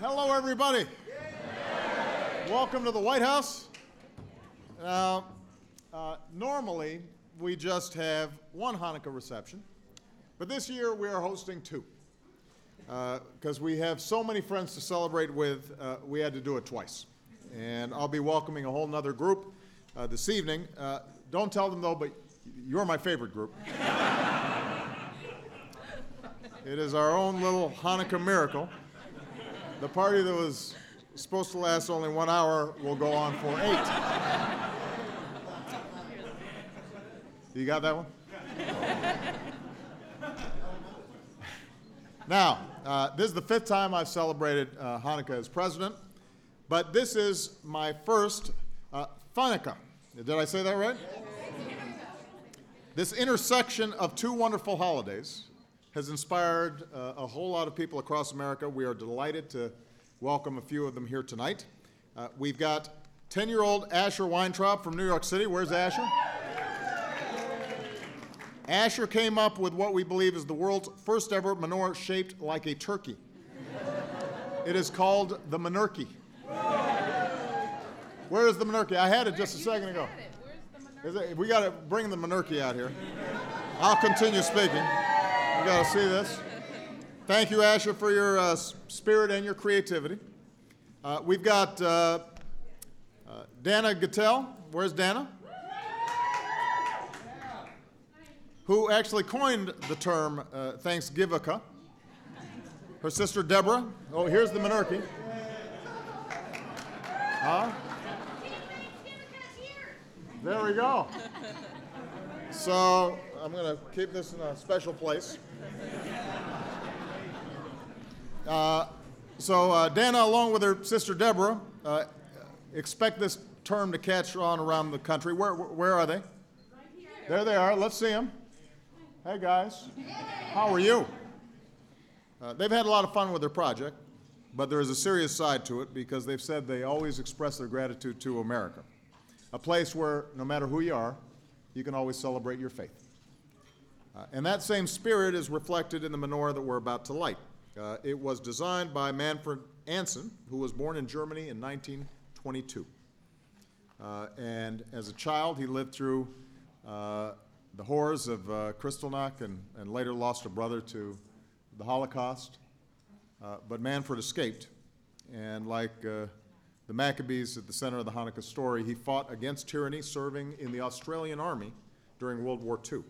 Hello, everybody. Welcome to the White House. Now, normally we just have one Hanukkah reception, but this year we are hosting two. Because we have so many friends to celebrate with, we had to do it twice. And I'll be welcoming a whole nother group this evening. Don't tell them, though, but you're my favorite group. It is our own little Hanukkah miracle. The party that was supposed to last only 1 hour will go on for 8. You got that one? Now, this is the 5th time I've celebrated Hanukkah as president, but this is my first Hanukkah. Did I say that right? This intersection of two wonderful holidays has inspired a whole lot of people across America. We are delighted to welcome a few of them here tonight. We've got 10-year-old Asher Weintraub from New York City. Where's Asher? Asher came up with what we believe is the world's first ever menorah shaped like a turkey. It is called the Menurkey. Where is the Menurkey? I had it just a second ago. We got to bring the Menurkey out here. I'll continue speaking. You got to see this. Thank you, Asher, for your spirit and your creativity. We've got Dana Gattel. Where's Dana? Who actually coined the term Thanksgivika. Her sister Deborah. Oh, here's the Menurkey. Huh? There we go. So I'm going to keep this in a special place. So Dana, along with her sister Deborah, expect this term to catch on around the country. Where are they? Right here. There they are. Let's see them. Hey, guys. How are you? They've had a lot of fun with their project, but there is a serious side to it because they've said they always express their gratitude to America, a place where no matter who you are, you can always celebrate your faith. And that same spirit is reflected in the menorah that we're about to light. It was designed by Manfred Anson, who was born in Germany in 1922. And as a child, he lived through the horrors of Kristallnacht and later lost a brother to the Holocaust. But Manfred escaped. And like the Maccabees at the center of the Hanukkah story, he fought against tyranny, serving in the Australian Army during World War II.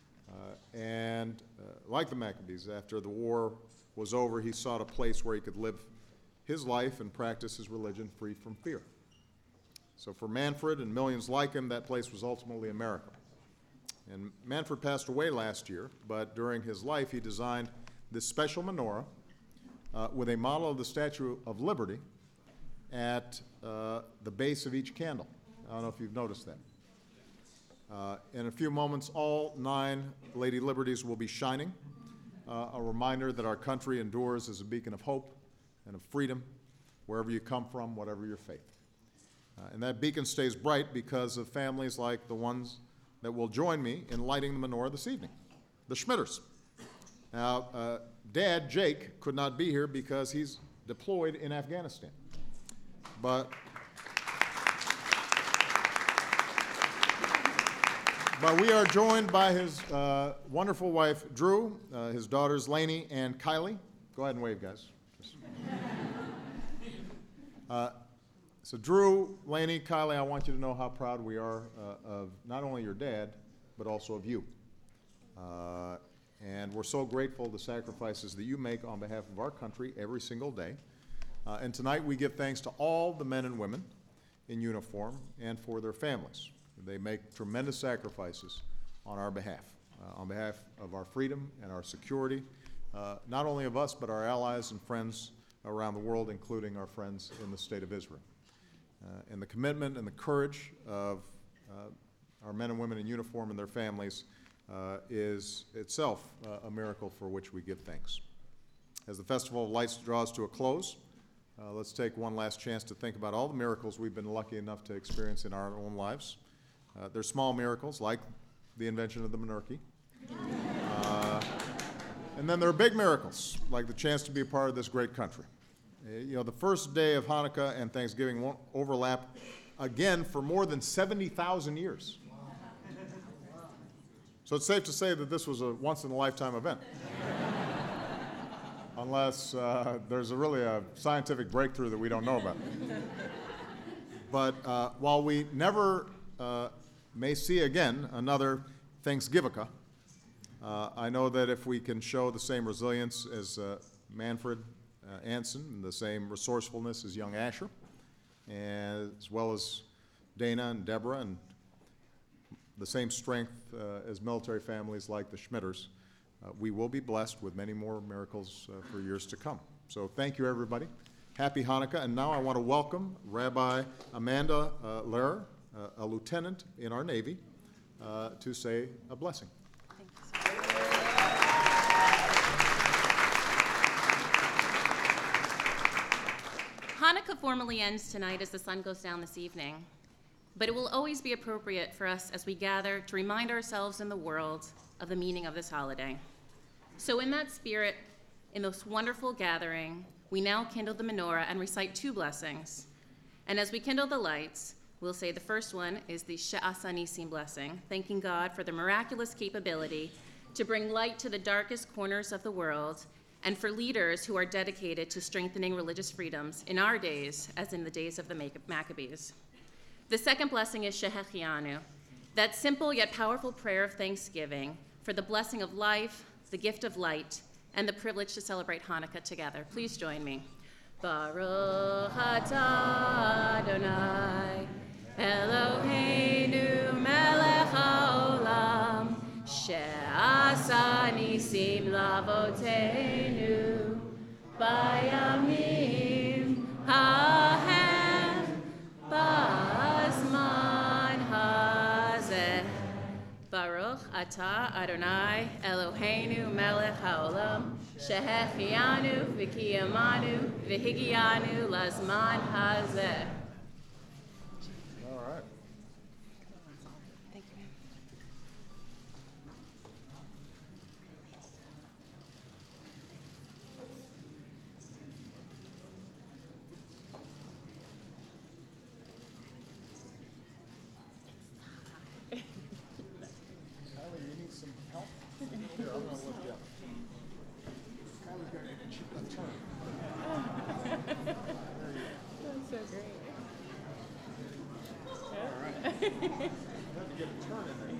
Like the Maccabees, after the war was over, he sought a place where he could live his life and practice his religion free from fear. So for Manfred and millions like him, that place was ultimately America. And Manfred passed away last year, but during his life he designed this special menorah with a model of the Statue of Liberty at the base of each candle. I don't know if you've noticed that. In a few moments, all 9 Lady Liberties will be shining, a reminder that our country endures as a beacon of hope and of freedom, wherever you come from, whatever your faith. And that beacon stays bright because of families like the ones that will join me in lighting the menorah this evening, the Schmitters. Now, Dad, Jake, could not be here because he's deployed in Afghanistan. But we are joined by his wonderful wife, Drew, his daughters, Lainey and Kylie. Go ahead and wave, guys. So Drew, Lainey, Kylie, I want you to know how proud we are of not only your dad, but also of you. And we're so grateful for the sacrifices that you make on behalf of our country every single day. And tonight we give thanks to all the men and women in uniform and for their families. They make tremendous sacrifices on our behalf of our freedom and our security, not only of us, but our allies and friends around the world, including our friends in the state of Israel. And the commitment and the courage of our men and women in uniform and their families is itself a miracle for which we give thanks. As the Festival of Lights draws to a close, let's take one last chance to think about all the miracles we've been lucky enough to experience in our own lives. They're small miracles, like the invention of the Menurkey. And then there are big miracles, like the chance to be a part of this great country. The first day of Hanukkah and Thanksgiving won't overlap again for more than 70,000 years. So it's safe to say that this was a once-in-a-lifetime event. Unless there's really a scientific breakthrough that we don't know about. But while we never may see again another Thanksgivika, I know that if we can show the same resilience as Manfred Anson and the same resourcefulness as young Asher, as well as Dana and Deborah, and the same strength as military families like the Schmitters, we will be blessed with many more miracles for years to come. So thank you, everybody. Happy Hanukkah. And now I want to welcome Rabbi Amanda Lehrer, a lieutenant in our Navy, to say a blessing. Hanukkah formally ends tonight as the sun goes down this evening, but it will always be appropriate for us as we gather to remind ourselves and the world of the meaning of this holiday. So in that spirit, in this wonderful gathering, we now kindle the menorah and recite two blessings. And as we kindle the lights, we'll say the first one is the She'asa Nisim blessing, thanking God for the miraculous capability to bring light to the darkest corners of the world, and for leaders who are dedicated to strengthening religious freedoms in our days as in the days of the Maccabees. The second blessing is Shehechianu, that simple yet powerful prayer of thanksgiving for the blessing of life, the gift of light, and the privilege to celebrate Hanukkah together. Please join me. Baruch atah Adonai, Eloheinu melech haolam, she'asa nisim lavoteinu, bayamim hahem, bazman hazeh. Baruch atah Adonai Eloheinu melech haolam, shehechianu v'kiyamanu v'higianu lazman hazeh. All right. Thank you. Kylie, you need some help? Here, I'm going to look you up. Kylie's got a turn. That's so great. All right. You have to get a turn in there.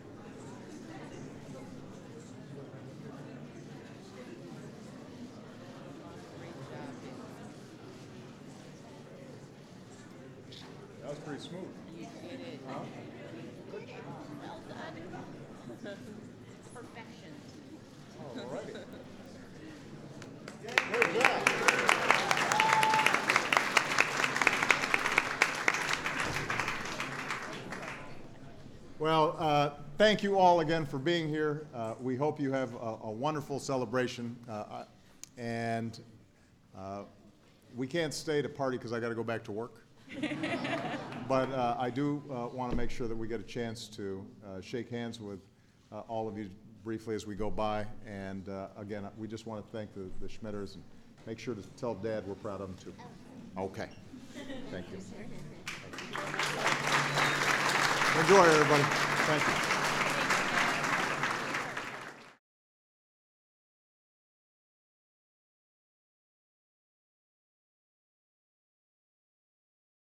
That was pretty smooth. You did it. Huh? Well done. Perfection. All righty. Good job. Well, thank you all again for being here. We hope you have a wonderful celebration. And we can't stay to party because I got to go back to work. But I do want to make sure that we get a chance to shake hands with all of you briefly as we go by. And again, we just want to thank the Schmitters and make sure to tell Dad we're proud of him too. Okay. Thank you. Enjoy, everybody. Thank you.